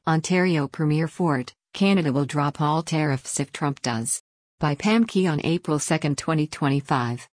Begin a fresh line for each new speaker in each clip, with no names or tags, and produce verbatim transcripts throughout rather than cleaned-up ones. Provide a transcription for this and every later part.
Ontario Premier Ford, Canada will drop all tariffs if Trump does. By Pam Key on April second, twenty twenty-five.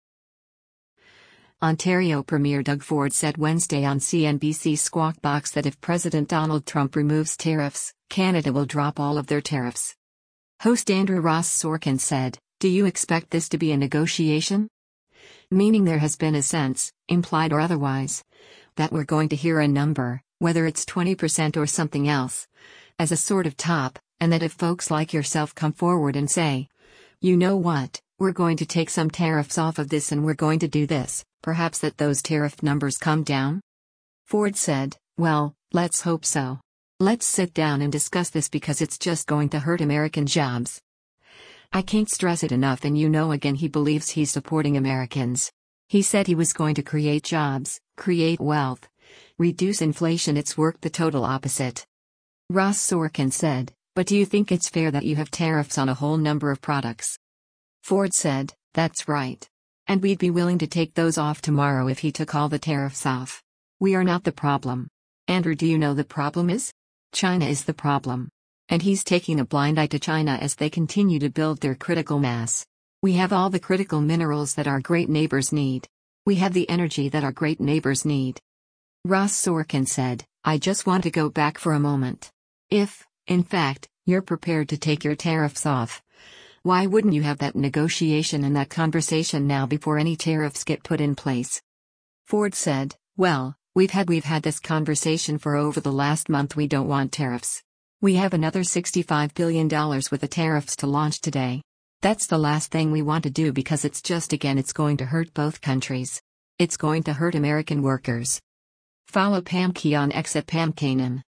Ontario Premier Doug Ford said Wednesday on C N B C Squawk Box that if President Donald Trump removes tariffs, Canada will drop all of their tariffs. Host Andrew Ross Sorkin said, "Do you expect this to be a negotiation? Meaning there has been a sense, implied or otherwise, that we're going to hear a number, whether it's twenty percent or something else, as a sort of top, and that if folks like yourself come forward and say, you know what, we're going to take some tariffs off of this and we're going to do this, perhaps that those tariff numbers come down?" Ford said, "Well, let's hope so. Let's sit down and discuss this because it's just going to hurt American jobs." I can't stress it enough, and you know again he believes he's supporting Americans. He said he was going to create jobs, create wealth, reduce inflation. It's worked the total opposite. Ross Sorkin said, "But do you think it's fair that you have tariffs on a whole number of products?" Ford said, "That's right. And we'd be willing to take those off tomorrow if he took all the tariffs off. We are not the problem. Andrew, do you know the problem is? China is the problem. And he's taking a blind eye to China as they continue to build their critical mass. We have all the critical minerals that our great neighbors need. We have the energy that our great neighbors need." Ross Sorkin said, "I just want to go back for a moment. If, in fact, you're prepared to take your tariffs off, why wouldn't you have that negotiation and that conversation now before any tariffs get put in place?" Ford said, "Well, we've had we've had this conversation for over the last month. We don't want tariffs. We have another sixty-five billion dollars with the tariffs to launch today. That's the last thing we want to do because it's just again it's going to hurt both countries. It's going to hurt American workers." Follow Pam Key on X at Pam Kanan.